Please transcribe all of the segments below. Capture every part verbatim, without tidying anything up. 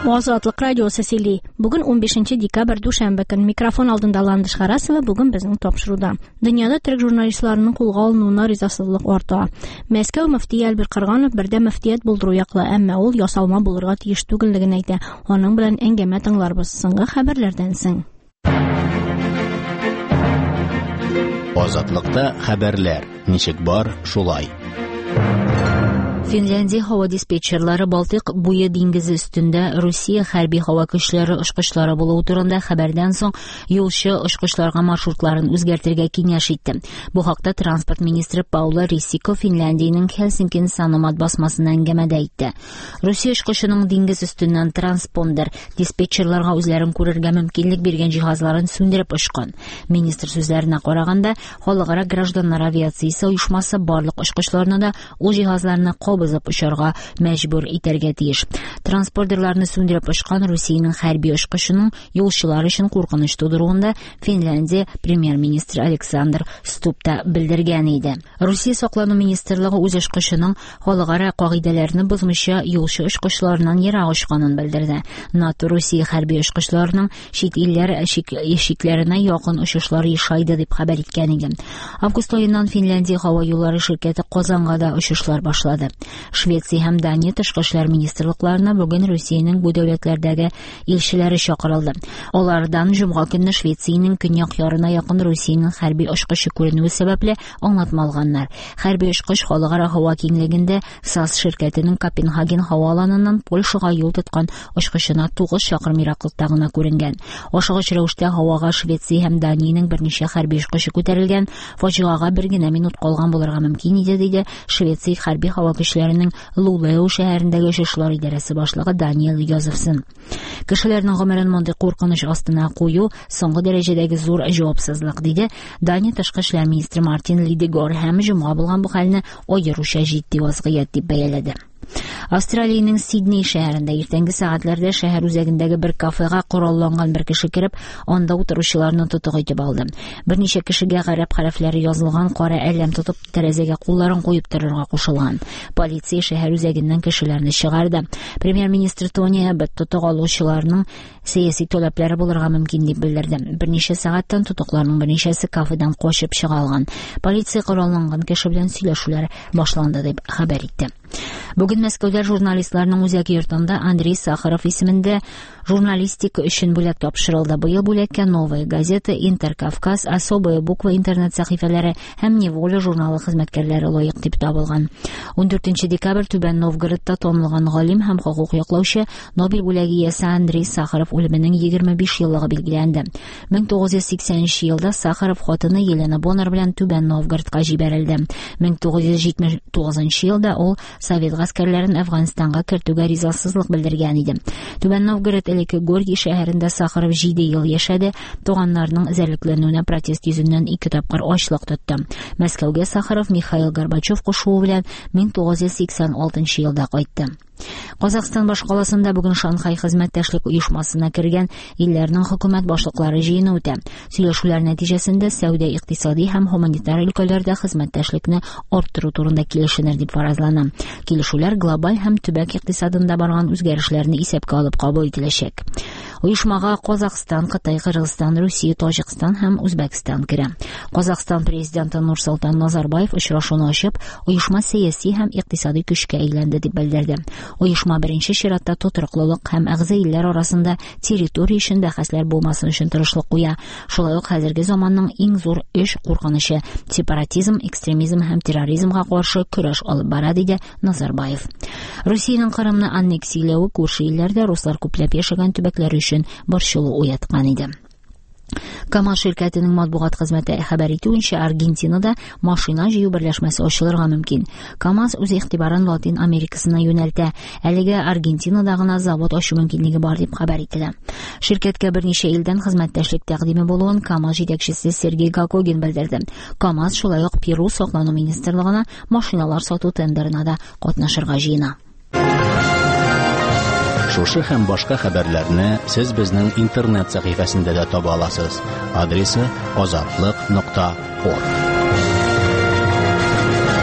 Азатлык радиосы сөйли. Бүген он бишенче декабрь дүшәмбе көн. Микрофон алдында Ландыш Харасова бүген безнең тапшыруда. Дөньяда төрек журналистларының кулга алынуына ризасызлык арта. Мәскәү мөфтие Альберт Кырганов бердә мөфтият булдыру яклы, әмма ул ясалма булырга тиеш түгеллеген әйтә. Аның белән әңгәмә тыңларбыз соңгы хәбәрләрдән соң. Азатлыкта хәбәрләр. Ничек бар, шулай. Финляндия һава диспетчерлары Балтык буе диңгезе өстендә Русия хәрби һава көчләре очкычлары булуы турында хәбәрдән соң юлчы очкычларга маршрутларын үзгәртергә киңәш итте. Бу хакта транспорт министры Паула Рисико Финляндиянең Хелсинки санамат басмасына әңгәмәдә әйтте. Русия очкычының диңгез өстеннән транспондер диспетчерларга үзләрен күрергә мөмкинлек биргән җиһазларын сүндереп очкан. Министр сүзләренә караганда, халыкара гражданнар авиациясе оешмасы барлык очкычларны да ул җиһазларны бызып ұшарға мәҗбүр итәргә тиеш. Транспордерларны сүндереп очкан Русиянең хәрби очкычының юлчылар өчен куркыныч тудыруында Финляндия премьер-министры Александр Ступ та белдергән иде. Русия саклану министрлыгы үз очкычының халыкара кагыйдәләрне бозмыйча юлчы очкычларыннан ерак очканын белдерде. НАТО Русия хәрби очкычларының чит илләр ишекләренә якын очышлары ишайды дип хәбәр иткән иде. Август аеннан Финляндия һава юллары ширкәте Казанга да очышлар башлады. Швеция һәм Дания тышкы эшләр министрлыкларына бүген Русиянең бу дәүләтләрдәге илчеләре чакырылды. Алардан җомга көнне Швециянең көньяк ярына якын Русиянең хәрби очкычы күренүе сәбәпле аңлатма алганнар. Хәрби очкыч халыкара һава киңлегендә САС ширкәтенең Копенгаген һаваланыннан Польшага юл тоткан очкычына тугыз чакрым ераклыкта гына күренгән. Ашыгыч рәвештә һавага Швеция һәм Даниянең берничә хәрби очкычы күтәрелгән. Фаҗигага бер генә минут калган булырга мөмкин иде, диде Швеция хәрби һава кешеләренең Лулеу шәһәрендәге очышлар идарәсе башлыгы Даниэл Йозефсон. Кешеләрнең гомерен мондый куркыныч астына кую соңгы дәрәҗәдәге зур җавапсызлык, диде Дания тышкы эшләр министры Мартин Лидегор һәм җомга булган бу хәлне аеруча җитди вазгыять дип бәяләде. Австралиянең Сидней шәһәрендә иртәнге сәгатьләрдә шәһәр үзәгендәге бер кафега коралланган бер кеше кирип, анда утыручыларны тотык итеп алды. Берничә кешегә гарәп хәрефләре язылган кара әлләм тотып тәрәзәгә кулларын куеп торырга кушылган. Полиция шәһәр үзәгеннән кешеләрне чыгарды. Премьер-министр Тони Эббот тотык алучыларның сәяси таләпләре булырга мөмкин дип белдерде. Берничә сәгатьтән тотыкларның берничәсе кафедан качып чыга алган. Полиция коралланган кеше белән сөйләшүләр башланды дип хәбәр итте. Бүген Мәскәүдә журналистларның үзәк йортында Андрей Сахаров исемендә журналистика өчен бүләк тапшырылды. Быел бүләккә Новая газета, Интеркавказ, Особая буква интернет сәхифәләре һәм Неволя журналы хезмәткәрләре лаек дип табылган. он дүртенче декабрь Түбән Новгородта танылган галим һәм хокук яклаучы Нобель бүләге иясе Андрей Сахаров үлеменең егерме биш еллыгы билгеләнде. мең тугыз йөз сиксәненче елда Сахаров хатыны Елена Боннер белән Түбән Новгородка җибәрелде. мең тугыз йөз җитмеш тугызынчы елда ул Совет гаскәрләрен Әфганстанга кертүгә ризасызлык белдергән иде. Түбән Новгород элекке Горький шәһәрендә Сахаров җиде ел яшәде. Туганнарның эзәрлекләнүенә протест йөзеннән ике тапкыр ачлык тотты. Мәскәүгә Сахаров Михаил Горбачев кушуы белән мең тугыз йөз сиксән алтынчы елда кайтты. Казакстан башкаласында бүген Шанхай хезмәттәшлек оешмасына кергән илләрнең хөкүмәт башлыклары җыены үтә. Сөйләшүләр нәтиҗәсендә сәүдә, икътисади һәм гуманитар өлкәләрдә хезмәттәшлекне арттыру турында килешенер дип фаразлана. Килешүләр глобаль һәм төбәк икътисадында барган үзгәрешләрне исәпкә алып кабул ителәчәк. Оешмага Казакстан, Кытай, Кыргызстан, Русия, Таҗикстан һәм Үзбәкстан керә. Казакстан президенты Нурсултан Назарбаев очрашуны ачып, оешма сәяси һәм икътисади көчкә әйләнде дип белдерде. Оешма беренче чиратта тотрыклылык һәм әгъза илләр арасында территория өчен бәхәсләр булмасын өчен тырышлык куя. Шулай ук хәзерге заманның иң зур эш куркынычы сепаратизм, экстремизм һәм терроризмга каршы көрәш алып бара, диде Назарбаев. Русиянең Кырымны аннексияләве күрше илләрдә руслар күпләп яшәгән төбәкләр өчен борчылу уяткан иде. КАМАЗ ширкәтенең матбугат хезмәте хәбәр итүенчә, Аргентинада машина җыю берләшмәсе ачылырга мөмкин. КАМАЗ үз игътибарын Латин Америкасына юнәлтә. Әлегә Аргентинада гына завод ачу мөмкинлеге бар дип хәбәр ителә. Ширкәткә берничә елдан хезмәттәшлек тәкъдиме булуын КАМАЗ җитәкчесе Сергей Гакогин белдерде. КАМАЗ шулай ук Перу саклану министрлыгына машиналар сату тендерына да катнашырга җыена. Шушы һәм башка хәбәрләрне сез безнең интернет сәхифәсендә дә таба аласыз. Адресы азатлык нокта орг.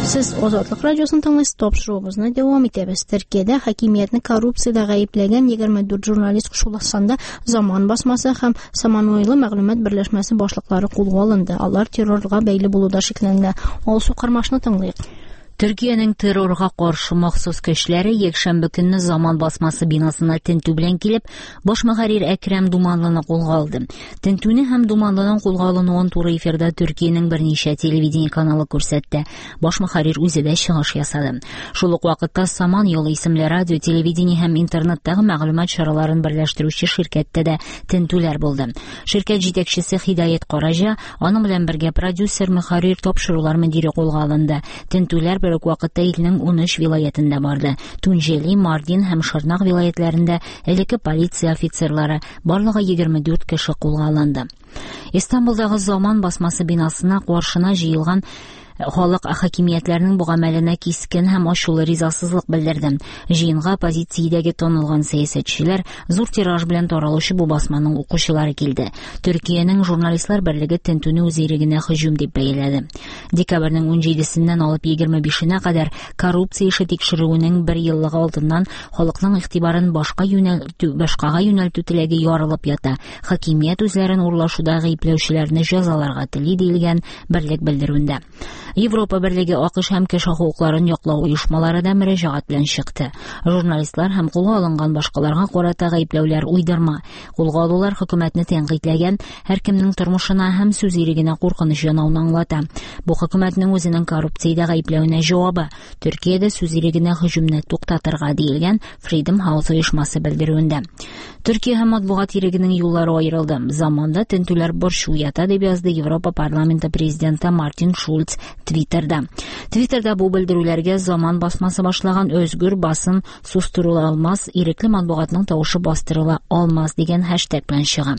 Сез Азатлык радиосын тыңлыйсыз, тапшыруыбызны дәвам итәбез. Төркиядә хакимиятне коррупциядә гаепләгән егерме дүрт журналист кушыласында Заман басмасы һәм Самануйлы мәгълүмат берләшмәсе башлыклары кулга алынды. Алар террорга бәйле булуда шикләнә. Алсу Кармашны тыңлыйк. Төркиянең террорга каршы махсус көчләре якшәмбе көнне Заман басмасы бинасына тентү белән килеп, баш мөхәррир Әкрәм Думанлыны кулга алды. Тентүне һәм Думанлының кулга алынуын туры эфирда Төркиянең берничә телевидение каналы күрсәтте. Баш мөхәррир үзе дә чыгыш ясады. Шул ук вакытта Саман юлы исемле радио, телевидение һәм интернеттагы мәгълүмат чараларын берләштерүче ширкәттә дә тентүләр булды. Ширкәт җитәкчесе Хидаят Караҗа, аның белән бергә продюсер мөхәррир тапшырулар мөдире кулга алынды. Тентүләр бер үк вакытта илнең ун өч вилаятында барды. Тунҗели, Мардин һәм Шырнак вилаятларында элекке полиция офицерлары, барлыгы егерме дүрт кеше кулга алынды. Истанбулдагы Заман басмасы бинасына каршына җыелган халык хакимиятләренең бу гамәленә кискен һәм ачулы ризасызлык белдерде. Җыенга оппозициядәге танылган сәясәтчеләр, зур тираж белән таралучы бу басманың укучылары килде. Төркиянең журналистлар берлеге тентүне үз ирегенә һөҗүм дип бәяләде. Декабрьнең ун җидесеннән алып егерме бишенә кадәр коррупция эше тикшерүенең бер еллыгы алдыннан халыкның игътибарын башка юнәлтү, башкага юнәлтү теләге ярылып ята. Хакимият үзләрен урлашуда гаепләүчеләрне җәзаларга тели диелгән берлек белдерүендә. Европа берлеге АКШ һәм кеше хукукларын яклау оешмалары да мөрәҗәгать белән чыкты. Журналистлар һәм кулга алынган башкаларга карата гаепләүләр уйдырма. Кулга алулар хөкүмәтне тәнкыйтьләгән, һәркемнең тормышына һәм сүз ирегенә куркыныч янауны аңлата. Бу хөкүмәтнең үзенең коррупциядә гаепләүенә җавабы. Төркиядә сүз ирегенә һөҗүмне туктатырга диелгән Freedom House оешмасы белдерүендә. Төркия һәм матбугат ирегенең юллары аерылды. Заманда тентүләр борчу ята дип язды Европа парламенты президенты Мартин Шульц Твиттерда. Твиттерда бу белдерүләргә Заман басмасы башлаган өзгүр басын сустырыла алмас, ирекле матбугатның тавышы бастырыла алмас дигән хэштег белән чыга.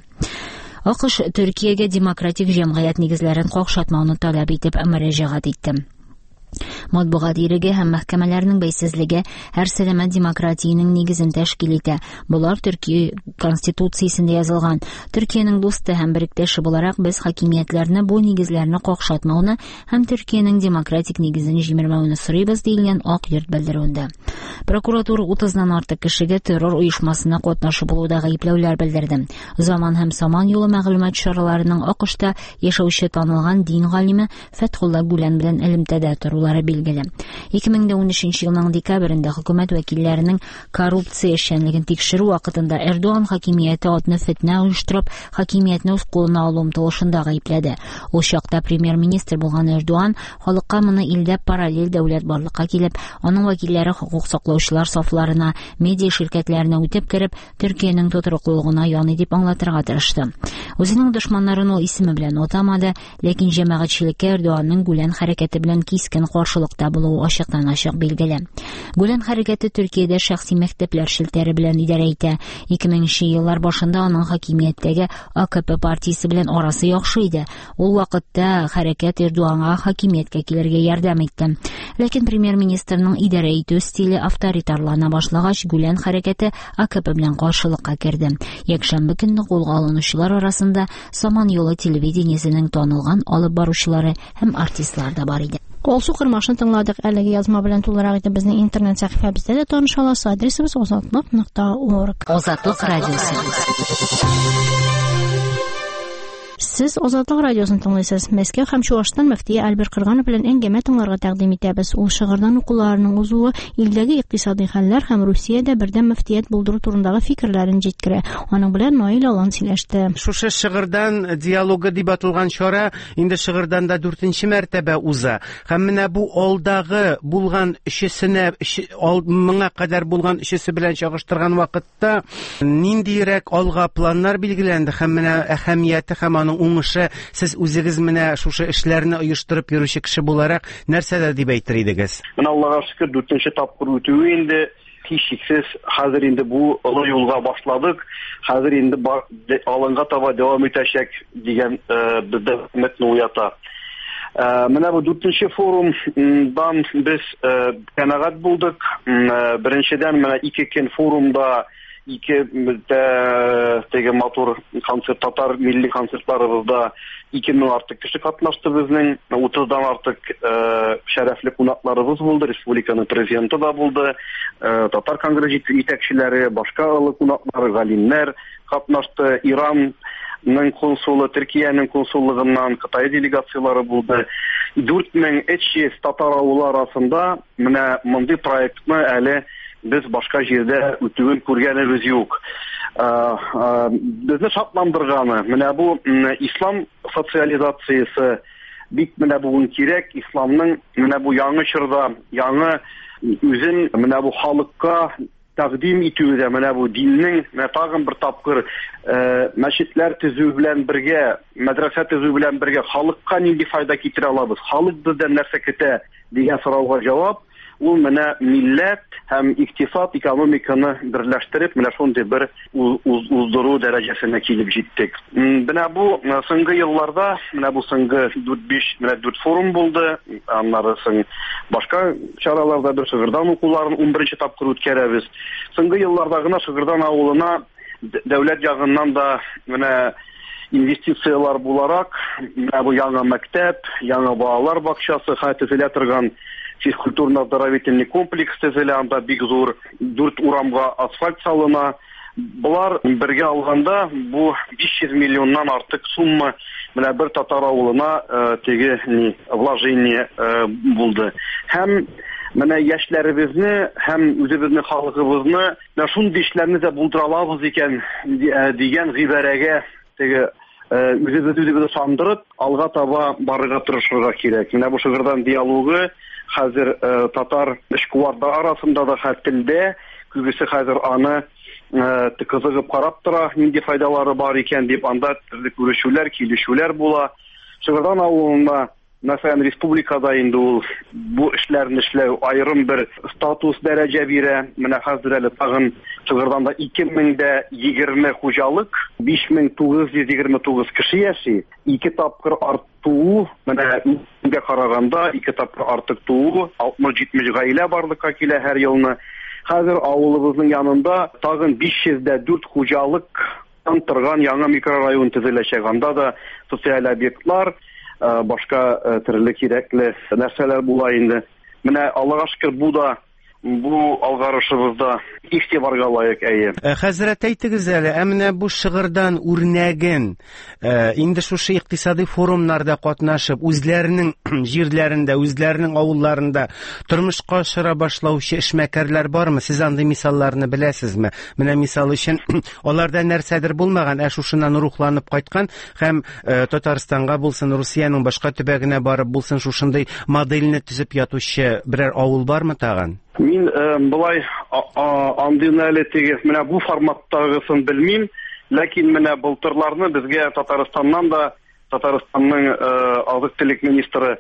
АКШ Төркиягә демократик җәмгыять нигезләрен какшатмауны таләп итеп мөрәҗәгать итте. Матбугат иреге һәм мәхкәмәләрнең бәйсезлеге һәр сәламәт демократиянең нигезен тәшкил итә. Булар Төркия конституциясендә язылган. Төркиянең дусты һәм беректәше буларак без хакимиятләрне бу нигезләрне какшатмауны һәм Төркиянең демократик нигезен җимермәүне сорыйбыз дигән Ак йорт белдерүендә. Прокуратура утыздан артык кешегә террор оешмасына катнашу булуда гаепләүләр белдерде. Заман һәм Саман юлы мәгълүмат чараларының АКШта яшәүче танылган дин галиме Фәтхулла Гүлән белән элемтәдә торулары билгеле. ике мең дә унөченче елның декабрендә хөкүмәт вәкилләренең коррупция эшчәнлеген тикшерү вакытында Эрдоган хакимияте атны фетнә оештырып, хакимиятне үз кулына алу омтылышында гаепләде. Ул чакта премьер-министр булган Эрдоган халыкка моны илдә параллель дәүләт барлыкка килеп, аның вәкилләре хукук саклаучылар сафларына, медиа ширкәтләренә үтеп кереп, Төркиянең тотрыклылыгына яный дип аңлатырга тырышты. Үзенең дошманнарын ул исеме белән атамады, ләкин җәмәгатьчелеккә Эрдоганның Гүлән хәрәкәте белән кискен каршылыкта булуы ачыктан-ачык билгеле. Гүлән хәрәкәте Төркиядә шәхси мәктәпләр шелтәре белән идарә итә. ике меңенче еллар башында аның хакимияттәге АКП партиясе белән арасы яхшы иде. Ул вакытта хәрәкәт Эрдоганга хакимияткә килергә ярдәм итте. Ләкин премьер-министрның идарә итү стиле авторитарлана башлагач, Гүлән хәрәкәте АКП белән каршылыкка керде. Якшәмбе көнне кулга алынучылар арасында Саман юлы телевидениесенең танылган алып баручылары һәм артистлар да бар иде. Алсу Кармашны тыңладык. Әлеге язма белән тулырак итеп безнең интернет сәхифәбездә дә таныша аласыз. Адресыбыз азатлык нокта орг. Азатлык радиосы. Сез Азатлык радиосын тыңлыйсыз. Мәскәү һәм Чуашстан мөфтие Альберт Кырганов белән әңгәмә тыңларга тәкъдим итәбез. Ул шыгырдан укуларының узуы, илдәге икътисади хәлләр һәм Русиядә бердәм мөфтият булдыру турындагы фикерләрен җиткерә. Аның белән Наил Алан сөйләште. Шушы шыгырдан диалогы дип аталган чара инде шыгырдан да дүртенче мәртәбә уза. Һәм менә бу алдагы булган өчесенә, мыңа кадәр булган өчесе белән чагыштырган вакытта ниндирәк алга планнар билгеләнде һәм менә әһәмияте һәм аның уңышы, сез үзегез менә шушы эшләрне оештырып йөрүче кеше буларак нәрсәдә дип әйтер идегез? Менә Аллага шөкер дүртенче тапкыр үтүе инде һичшиксез хәзер инде бу олы юлга башладык. Хәзер инде алынга таба дәвам итәчәк дигән бездә өметне уята. Менә бу дүртенче форумдан без канәгать булдык. Беренчедән менә ике көн форумда ике теге матур концерт, татар милли концертларыбызда ике мең артык кеше катнашты безнең, утыздан артык шәрәфле кунакларыбыз булды, республиканың президенты да булды, татар конгресс җитәкчеләре, башка олы кунаклар, галимнәр катнашты, Иранның консулы, Төркиянең консуллыгыннан Кытай делегациялары булды. дүрт мең өч йөз татар авылы арасында менә мондый проектны әле без башка җирдә үтүен күргәнебез юк. Безне шатландырганы менә бу ислам социализациясе бик менә бүген кирәк, исламның менә бу яңа чорда, яңа үзен менә бу халыкка тәкъдим итүдә, менә бу диннең менә тагын бер тапкыр мәчетләр төзү белән бергә, мәдрәсә төзү белән бергә халыкка нинди файда китерә алабыз, халык бездән нәрсә көтә дигән сорауга җавап ул менә милләт һәм икътисад, экономиканы берләштереп, менә шундый бер уздыру дәрәҗәсенә килеп җиттек. Менә бу соңгы елларда, менә бу соңгы дүрт-биш, менә дүрт форум булды, аннары соң башка чараларда бер Шыгырдан укуларын ун беренче тапкыр үткәрәбез. Соңгы елларда гына Шыгырдан авылына дәүләт ягыннан да менә инвестициялар буларак, менә бу яңа мәктәп, яңа балалар бакчасы, хәтерлә торган физкультурно-оздоровительный комплекс төзелә, анда бик зур дүрт урамга асфальт салына. Булар бергә алганда бу биш йөз миллионнан артык сумма менә бер татар авылына теге ни вложение булды. Һәм менә яшьләребезне һәм үзебезнең халкыбызны менә шундый эшләрне дә булдыра алабыз икән дигән гыйбарәгә теге үзебезне үзебезне сандырып, алга таба барырга тырышырга кирәк. Менә бу Шыгырдан диалогы хәзер татар эшкуарлар арасында да хәтлдә, күбесе хәзер аны кызыгып карап тора, нинди файдалары бар икән дип, анда төрле күрешүләр, килешүләр була. Шыгырдан авылына, мәсәлән, республикада инде ул бу эшләрне эшләү айрым бер статус дәрәҗә бирә. Менә хәзер әле тагын Шыгырданда ике мең егерме хуҗалык, биш мең тугыз йөз егерме тугыз кеше яши. Ике тапкыр арту, менә үткәнгә караганда ике тапкыр артык туу, алтмыш-җитмеш гаилә барлыкка килә һәр елны. Хәзер авылыбызның янында тагын биш йөз дүрт хуҗалык торган яңа микрорайон төзеләчәк. Анда да социаль объектлар, башка төрле кирәкле нәрсәләр була инде. Менә Аллага шөкер, бу да бу алгарышыбызда игътибарга лаек әйе. Хәзрәт, әйтегез әле, менә бу Шыгырдан үрнәген инде шушы икътисади форумнарда катнашып, үзләренең җирләрендә, үзләренең авылларында тормышка ашыра башлаучы эшмәкәрләр бармы? Сез андый мисалларны беләсезме? Менә мисал өчен, аларда нәрсәдер булмаган, ә шушыннан рухланып кайткан һәм Татарстанга булсын, Русиянең башка төбәгенә барып булсын, шушындый модельне төзеп ятучы берәр авыл бармы тагын? Мин булай андыйны әле теге менә бу форматтагысын белмим, ләкин менә былтырларны безгә Татарстаннан да, Татарстанның азык-төлек министры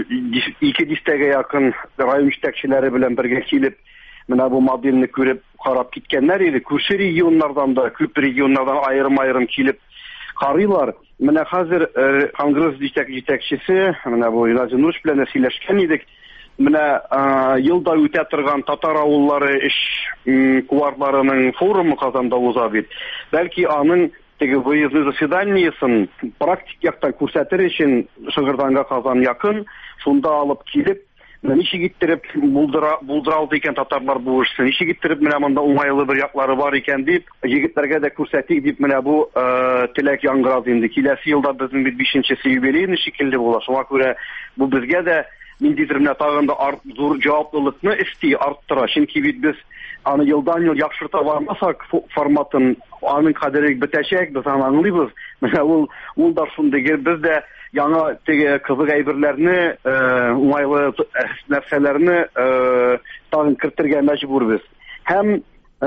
ике дистәгә якын район җитәкчеләре белән бергә килеп, менә бу модельне күреп карап киткәннәр иде. Күрше регионнардан да, күп регионнардан аерым-аерым килеп карыйлар. Менә хәзер конгресс җитәкчесе, менә бу Юназин Нурш белән сөйләшкән идек. Менә елда үтә торган татар авыллары эш куарларының форумы Казанда уза бит. Бәлки аның теге выездный заседаниесын практик яктан күрсәтер өчен Шыгырданга Казан якын, шунда алып килеп, ничек иттереп булдыра булдыралды икән татарлар бу эшне, ничек иттереп менә монда уңайлы бер яклары бар икән дип, егетләргә дә күрсәтик дип, менә бу теләк яңгырады инде. Киләсе елда безнең бит бишенчесе юбилейны шикелле була. Шуңа күрә бу безгә дә ниндидер менә тагын да зур җаваплылыкны исти, арттыра. Чөнки бит без аны елдан ел яхшырта бармасак, форматын, аның кадере бетәчәк, без аны аңлыйбыз. Менә ул ул да шундый, без дә яңа теге кызык әйберләрне, уңайлы нәрсәләрне тагын кертергә мәҗбүрбез. Һәм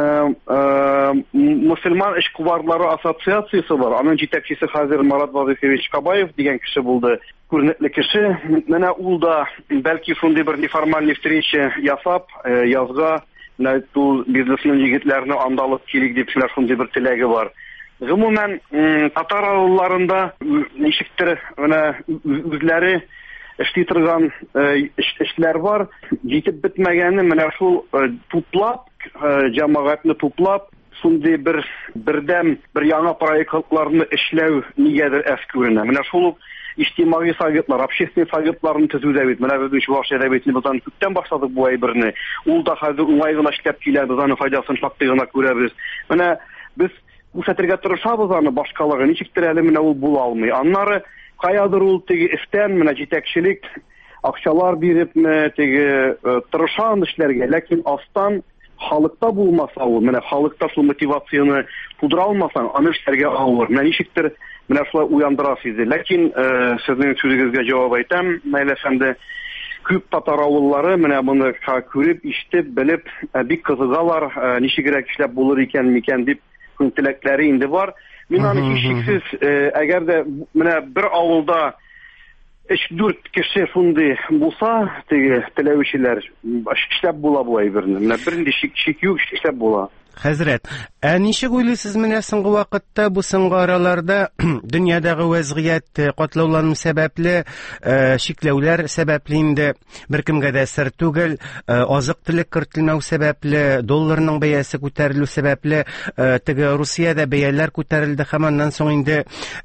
мөселман эшкуарлары ассоциациясе бар. Аның җитәкчесе хәзер Марат Вазифович Кабаев дигән кеше булды. Күренекле кеше. Менә ул да бәлки шундый бер неформальный встреча ясап, язга тул бизнесмен егетләрне андалып килик дип шундый бер теләге бар. Гомумән татар авылларында ничектер менә үзләре эшли торган эшләр бар. Җитеп бетмәгәне менә шул туплап, җәмәгатьне туплап, шундый бер бердәм бер яңа проектларны эшләү нигәдер әскүренә. Менә шул иҗтимагый советлар, общественный советларны төзүдә бит. Менә без Чуваш әдәбиятны бозан күптән башладык бу әйберне. Ул да хәзер уңай гына эшләп килә, без аны файдасын шактый гына күрәбез. Менә без күрсәтергә тырышабыз аны башкалыгы, ничектер әле менә ул була алмый. Аннары каядыр ул теге эштән менә җитәкчелек акчалар бирепме, теге тырышан эшләргә, ләкин астан халыкта булмаса ул, менә халыкта шул мотивацияны тудыра алмасаң, аны эшләргә авыр. Менә ничектер менә шулай уяндыра сизде. Ләкин сезнең сүзегезгә җавап әйтәм, Наил әфәнде, күп татар авыллары менә моны күреп, ишетеп, белеп, бик кызыгалар, ничегрәк эшләп булыр икән микән дип күнтеләкләре инде бар. Мин аны һичшиксез, әгәр дә менә бер авылда өч-дүрт кеше шундый булса, теге теләүчеләр эшләп була бу әйберне. Менә бернинди шик юк, эшләп була. Хәзрәт, ә ничек уйлыйсыз менә соңгы вакытта бу соңгы араларда дөньядагы вазгыять катлаулану сәбәпле, шикләүләр сәбәпле инде беркемгә дә сер түгел, азык-төлек кертелмәү сәбәпле, долларның бәясе күтәрелү сәбәпле, теге Русиядә бәяләр күтәрелде, һәм аннан соң инде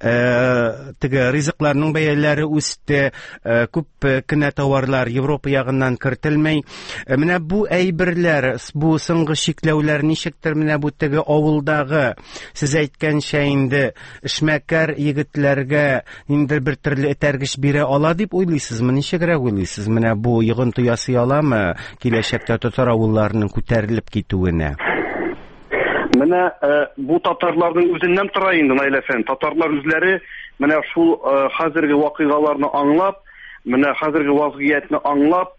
теге ризыкларның бәяләре үсте, күп кенә товарлар Европа ягыннан кертелмәй. Менә бу әйберләр, бу соңгы шикләүләр ничек менә бу теге авылдагы сез әйткәнчә инде эшмәкәр егетләргә инде бер төрле этәргеч бирә ала дип уйлыйсызмы? Ничегрәк уйлыйсыз менә бу йогынты ясый аламы киләчәктә татар авылларының күтәрелеп китүенә? Менә бу татарларның үзеннән тора инде, Наил әфәнде. Татарлар үзләре менә шул хәзерге вакыйгаларны аңлап, менә хәзерге вазгыятьне аңлап,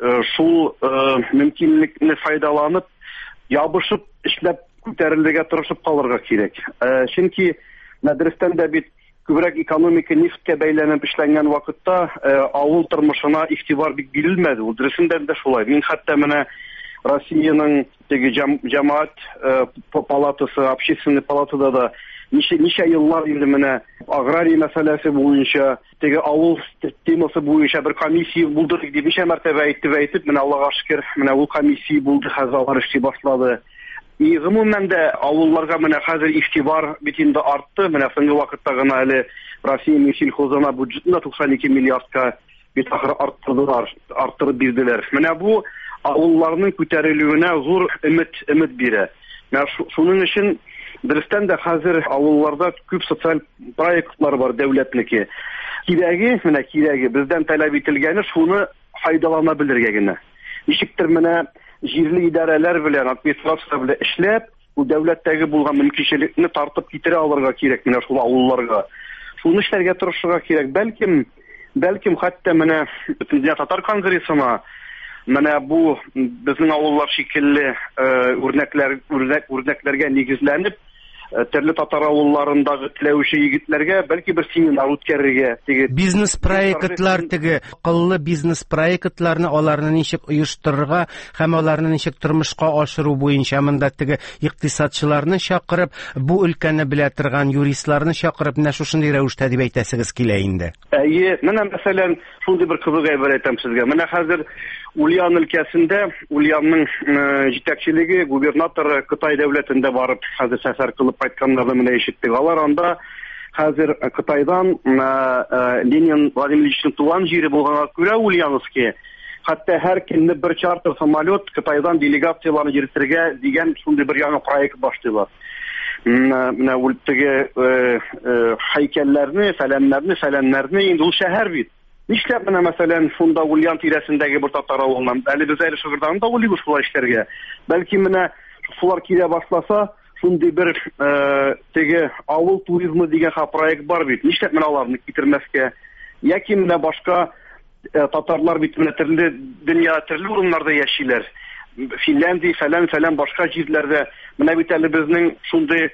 шул мөмкинлекне файдаланып, ябышып эшләп күтәрелергә тырышып калырга кирәк. Чөнки мәдрәстән дә бит күбрәк экономика нефткә бәйләнеп эшләнгән вакытта авыл тормышына игътибар бик бирелмәде. Ул дөресендә дә шулай. Мин хәтта менә Россиянең теге җәмәгать палатасы, общественный палатада да ничә ничә еллар инде менә аграрий мәсьәләсе буенча, теге авыл темасы буенча бер комиссия булдырдык дип ничә мәртәбә әйтеп әйтеп, менә Аллага шөкер, менә ул комиссия булды, хәзер алар эшли башлады. И гомумән дә авылларга менә хәзер игътибар бит инде артты. Менә соңгы вакытта гына әле Россия сельхозына бюджетына туксан ике миллиардка бит ахыр арттырдылар, арттырып бирделәр. Менә бу авылларның күтәрелүенә зур өмет өмет бирә. Менә шуның өчен дөрестән дә хәзер авылларда күп социаль проектлар бар дәүләтнеке. Кирәге, менә кирәге бездән таләп ителгәне шуны файдалана белергә генә. Ничектер менә җирле идарәләр белән, администрация белән эшләп, бу дәүләттәге булган мөмкинлекне тартып китерә алырга кирәк менә шул авылларга. Шуны эшләргә тырышырга кирәк. Бәлкем, бәлкем хәтта менә Дөнья татар конгрессына менә бу безнең авыллар шикелле үрнәкләр үрнәкләргә нигезләнеп, төрле татар авылларындагы теләүче егетләргә бәлки бер семинар үткәрергә, теге бизнес проектлар, теге акыллы бизнес проектларны аларны ничек оештырырга һәм аларны ничек тормышка ашыру буенча монда теге икътисадчыларны чакырып, бу өлкәне белә торган юристларны чакырып, менә шушындый рәвештә дип әйтәсегез килә инде. Әйе, менә мәсәлән, шундый бер кызык әйбер әйтәм сезгә. Менә хәзер Ульян өлкәсендә, Ульянның җитәкчелеге, губернаторы Кытай дәүләтендә барып, хәзер сәфәр кылып кайтканнарны менә ишеттек. Алар анда хәзер Кытайдан Ленин Владимир Ильичның туган җире булганга күрә Ульяновский, хәтта һәр көнне бер чартер самолет Кытайдан делегацияларны йөртергә дигән шундый бер яңа проект башлыйлар. Менә ул теге һәйкәлләрне, фәләннәрне, фәләннәрне инде ул шәһәр бит. Нишләп менә мәсәлән шунда Ульян тирәсендәге бер татар авылынан, әле без әле Шыгырдан да уйлыйбыз шулай эшләргә. Бәлки менә шулар килә башласа, шундый бер теге авыл туризмы дигән проект бар бит. Нишләп менә аларны китермәскә? Яки менә башка татарлар бит менә төрле дөнья, төрле урыннарда яшиләр. Финляндия, фәлән, фәлән башка җирләрдә менә бит әле безнең шундый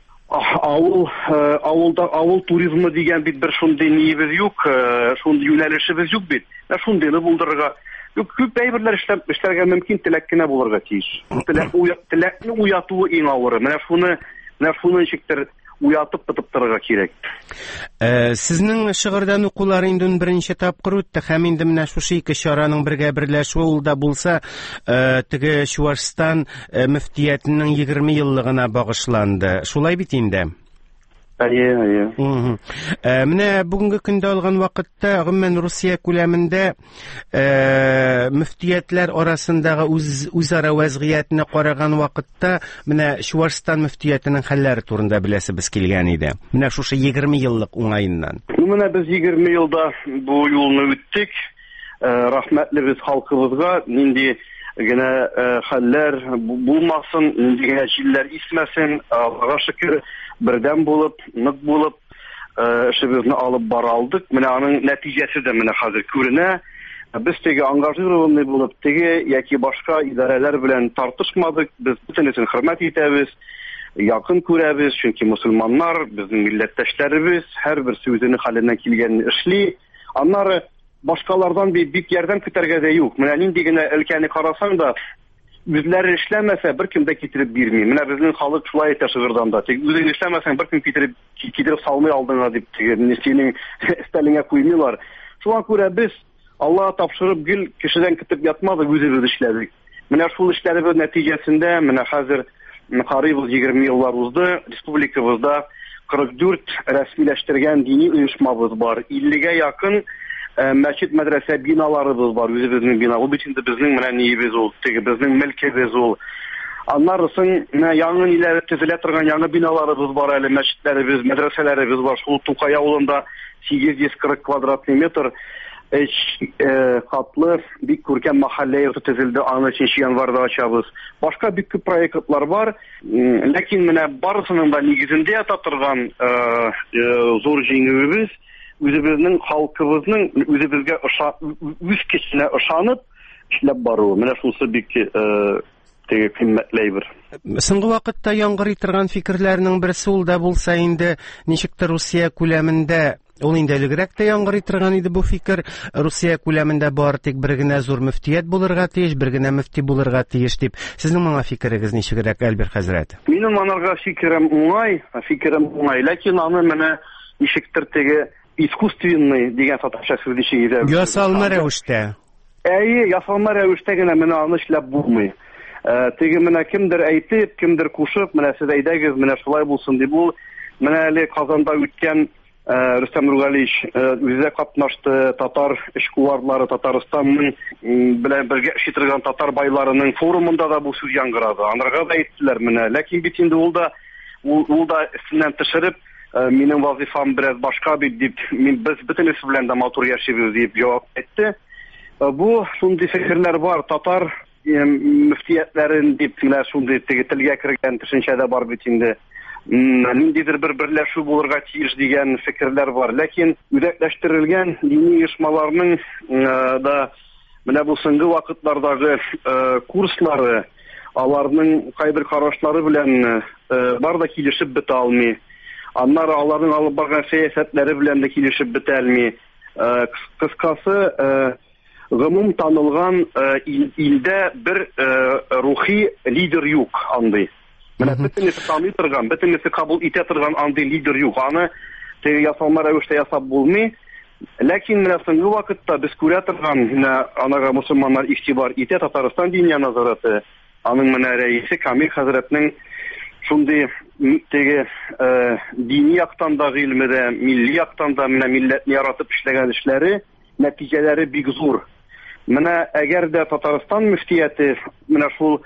авыл авылда авыл туризмы дигән бит бер шундый ниебез юк, шундый юнәлешебез юк бит. Ә шундыйны булдырырга күп әйберләр эшләп эшләргә мөмкин, теләк кенә булырга тиеш. Теләкне уятуы иң авыры. Менә шуны, менә шуны ничектер уятып тотып торырга кирәк. Сезнең шыгырдан укулар инде беренче тапкыр үтте һәм инде менә шушы ике чараның бергә берләшүе ул да булса теге Чуашстан мөфтиятының егерме еллыгына багышланды. Шулай бит инде. Әйе, әйе. Менә бүгенге көндә алган вакытта гомумән Русия күләмендә мөфтиятләр арасындагы үзара вазгыятны караган вакытта менә Чуашстан мөфтиятының хәлләре турында беләсебез килгән иде. Менә шушы егерме еллык уңаеннан. Менә без егерме елда бу юлны үттек. Рәхмәтле без халкыбызга, нинди генә хәлләр булмасын, нинди генә җилләр исмәсен, Аллага шөкер, бердәм булып, нык булып, эшебезне алып бара алдык. Менә аның нәтиҗәсе дә менә хәзер күренә. Без теге ангажированный булып, теге яки башка идарәләр белән тартышмадык. Без бөтенесен хөрмәт итәбез, якын күрәбез, чөнки мусульманнар безнең милләттәшләребез, һәрбер сүзенең хәленнән килгәнне эшли. Аннары башкалардан бик ярдәм көтәргә дә юк. Менә нинди генә өлкәне карасаң да, үзләре эшләмәсә беркем дә китереп бирми. Менә безнең халык шулай итә шыгырдан да. Тик үзең эшләмәсәң беркем китереп китереп салмый алдыңа дип теге синең стәлеңә куймыйлар. Шуңа күрә без Алла тапшырып гел кешедән көтеп ятмадык, үзебез эшләдек. Менә шул эшләребез нәтиҗәсендә менә хәзер карыйбыз егерме еллар узды. Республикабызда кырык дүрт рәсмиләштергән дини оешмабыз бар. иллегә якын мәчет мәдрәсә биналарыбыз бар, үзебезнең бина. Ул бит инде безнең менә ниебез ул, теге безнең мөлкебез ул. Аннарысын менә яңа ниләр төзелә торган яңа биналарыбыз бар әле, мәчетләребез, мәдрәсәләребез бар. Шул Тукай авылында сигез йөз кырык квадратный метр эч катлы бик күркәм мәхәллә йорты төзелде, аны өченче январьда ачабыз. Башка бик күп проектлар бар, ләкин менә барысының да нигезендә ята торган зур җиңүебез үзебезнең халкыбызның үзебезгә үз көченә ышанып эшләп баруы. Менә шусы бик теге кыйммәтле әйбер. Соңгы вакытта яңгырый торган фикерләрнең берсе ул да булса инде ничектер Русия күләмендә ул инде элегрәк тә яңгырый торган иде бу фикер. Русия күләмендә бар тик бер генә зур мөфтият булырга тиеш, бер генә мөфти булырга тиеш дип. Сезнең моңа фикерегез ничегрәк, Альбер хәзрәт? Минем анарга фикерем уңай, фикерем уңай, ләкин аны менә ничектер теге искусственный дигән татарча сүз ишегедә. Ясалма рәвештә. Әйе, ясалма рәвештә генә менә аны эшләп булмый. Теге менә кемдер әйтеп, кемдер кушып, менә сез әйдәгез, менә шулай булсын дип ул. Менә әле Казанда үткән Рөстәм Нургалиевич үзе катнашты, татар эшкуарлары Татарстанның белән бергә эшли торган татар байларының форумында да бу сүз яңгырады. Анарга да әйттеләр менә, ләкин бит инде ул да ул да өстеннән төшереп минем вазифам бераз башка бит дип, мин без бөтенесе белән дә матур яшибез дип җавап әйтте. Бу шундый фикерләр бар, татар мөфтиятләрен дип шундый теге телгә кергән төшенчә дә бар бит инде. Ниндидер бер берләшү булырга тиеш дигән фикерләр бар. Ләкин үдәкләштерелгән дини оешмаларның да менә бу соңгы вакытлардагы курслары, аларның кайбер карашлары белән бар да килешеп бетә алмый. Аннары аларның алып барган сәясәтләре белән дә килешеп бетә алмый. Кыскасы, гомум танылган илдә бер рухи лидер юк андый. Менә бөтенесе таный торган, бөтенесе кабул итә торган андый лидер юк. Аны теге ясалма рәвештә ясап булмый. Ләкин менә соңгы вакытта без күрә торган, менә анага мусульманнар игътибар итә, Татарстан диния назараты, аның менә рәисе Камил хәзрәтнең шундый теге дини яктан да гыйльмедә, милли яктан да менә милләтне яратып эшләгән эшләре, нәтиҗәләре бик зур. Менә әгәр дә Татарстан мөфтияте менә шул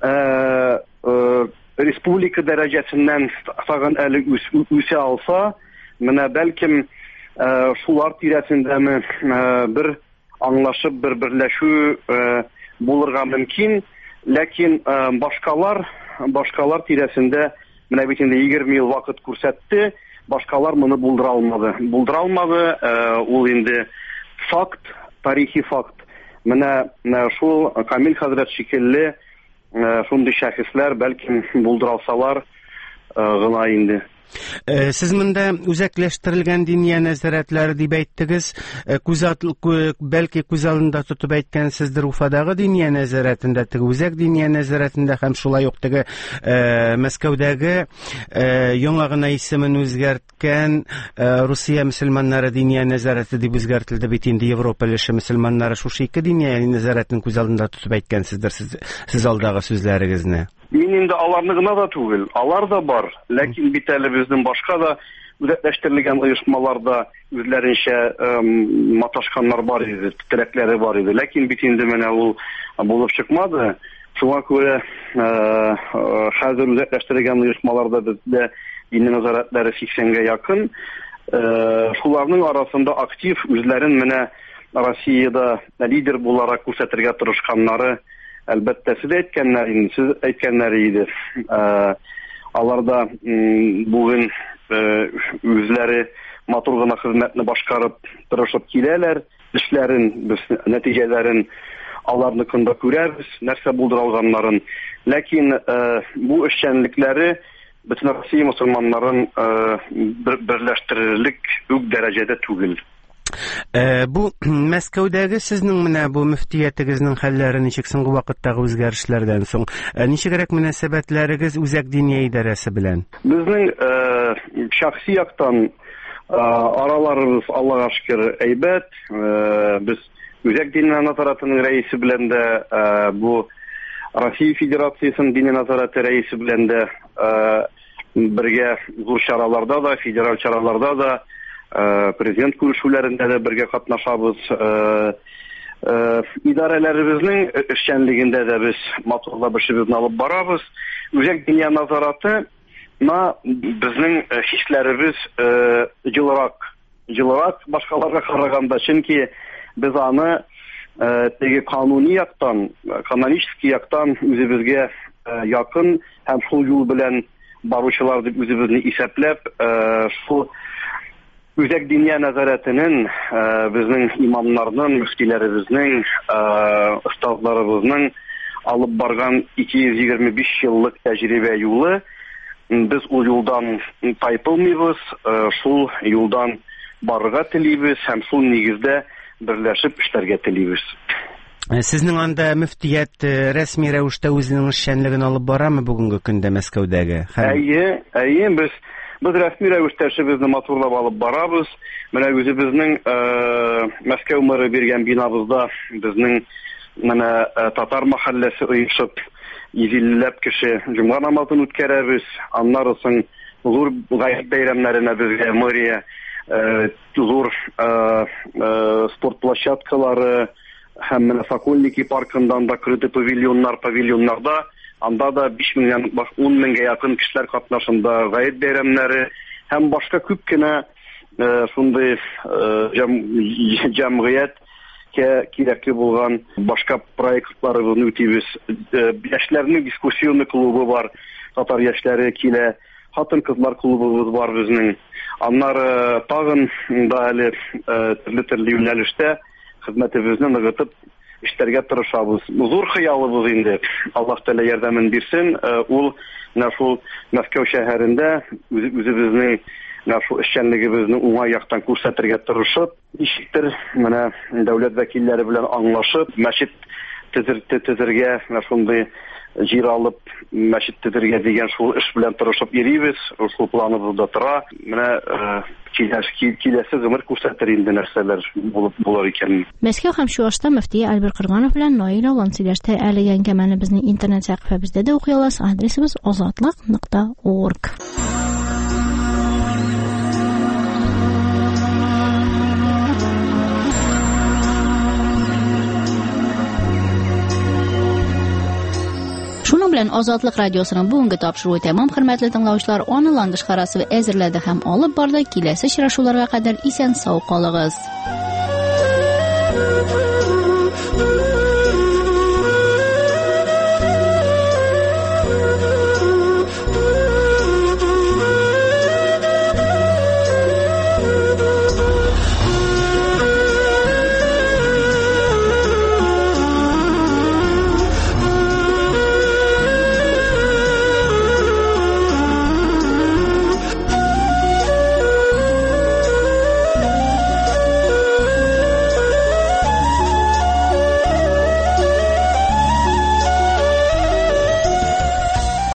республика дәрәҗәсеннән тагын әле үсә алса, менә бәлкем шулар тирәсендәме бер аңлашып, бер берләшү булырга мөмкин, ләкин башкалар башкалар тирәсендә менә бит инде егерме ел вакыт күрсәтте, башкалар моны булдыра алмады. Булдыра алмады, ул инде факт, тарихи факт. Менә шул Камил хәзрәт шикелле шундый шәхесләр бәлкем булдыра алсалар гына инде Siz монда үзәкләштерелгән диния нәзарәтләре дип әйттегез, бәлки күз алдында тотып әйткәнсездер Уфадагы диния нәзарәтендә, теге үзәк диния нәзарәтендә һәм шулай ук теге Мәскәүдәге яңа гына исемен үзгәрткән Русия мөселманнары диния нәзарәте дип үзгәртелде бит инде. Европа өлеше мөселманнары шушы ике диния нәзарәтен күз алдында тотып әйткәнсездер сез алдагы сүзләрегезне. Мин инде аларны гына да түгел, алар да бар, ләкин бит әле безнең башка да үзәкләштерелгән оешмаларда үзләренчә маташканнар бар иде, теләкләре бар иде, ләкин бит инде менә ул булып чыкмады. Шуңа күрә хәзер үзәкләштерелгән оешмаларда бездә дини назарәтләре сиксәнгә якын. Шуларның арасында актив үзләрен менә Россиядә лидер буларак күрсәтергә тырышканнары әлбәттә сез әйткәннәр инде, сез әйткәннәр иде. Аларда бүген үзләре матур гына хезмәтне башкарып тырышып киләләр, эшләрен, без нәтиҗәләрен аларныкында күрәбез, нәрсә булдыра алганнарын. Ләкин бу эшчәнлекләре бөтен Россия мөселманнарын берләштерерлек үк дәрәҗәдә түгел. Бу Мәскәүдәге сезнең менә бу мөфтиятегезнең хәлләре ничек соңгы вакыттагы үзгәрешләрдән соң? Ничегрәк мөнәсәбәтләрегез үзәк диния идарәсе белән? Безнең шәхси яктан араларыбыз Аллага шөкер әйбәт. Без үзәк диния назаратының рәисе белән дә, бу Россия Федерациясының диния назараты рәисе белән дә бергә зур чараларда да, федераль чараларда да, президент күрешүләрендә дә бергә катнашабыз. Идарәләребезнең эшчәнлегендә дә без матурлап эшебезне алып барабыз. Үзәк диния назараты на безнең хисләребез җылырак, җылырак башкаларга караганда, чөнки без аны теге кануни яктан, канонический яктан үзебезгә якын һәм шул юл белән баручылар дип үзебезне исәпләп, шул үзәк диния назаратының безнең имамнарның, мөфтиләребезнең, остазларыбызның алып барган ике йөз егерме биш еллык тәҗрибә юлы, без ул юлдан тайпылмыйбыз, шул юлдан барырга телибез һәм шул нигездә берләшеп эшләргә телибез. Сезнең анда мөфтият рәсми рәвештә үзенең эшчәнлеген алып барамы бүгенге көндә Мәскәүдәге? Әйе, әйе, без Без рәсми рәвештә эшебезне матурлап алып барабыз. Менә үзебезнең Мәскәү мэры биргән бинабызда безнең менә татар мәхәлләсе оешып, йөз илле кеше җомга намазын үткәрәбез. Аннары соң зур гайб бәйрәмнәренә безгә мэрия зур спорт площадкалары һәм менә Сокольники паркындан да крытый павильоннар, павильоннарда анда да биш меңнән ун меңгә якын кешеләр катнашында гайд бәйрәмнәре һәм башка күп кенә шундый җәмгыять кирәкле булган башка проектларыбызны үтибез. Яшьләрнең дискуссионный клубы бар, татар яшьләре килә, хатын-кызлар клубыбыз бар безнең. Аннары тагын да әле төрле-төрле юнәлештә хезмәтебезне ныгытып эшләргә тырышабыз. Зур хыялыбыз инде. Аллаһ Тәгалә ярдәмен бирсен. Ул менә шул Мәскәү шәһәрендә үзебезнең менә шул эшчәнлегебезне уңай яктан күрсәтергә тырышып, ничектер менә дәүләт вәкилләре белән аңлашып, мәчет төзергә, менә шундый җир алып, мәчет төзергә дигән шул эш белән тырышып йөрибез. Шул планыбызда тора. Менә киләсе гомер күрсәтер инде нәрсәләр булып булыр икән. Мәскәү һәм Чувашта мөфти Альберт Кырганов белән Наил Алан сөйләште. Әле әңгәмәне безнең интернет сәхифәбездә дә укый аласыз. Адресыбыз азатлык нокта орг. Шуның белән Азатлык радиосының бүгенге тапшыруы тәмам, хөрмәтле тыңлаучылар. Аны ландыш карасы әзерләде һәм алып барды. Киләсе очрашуларга кадәр исән сау калыгыз.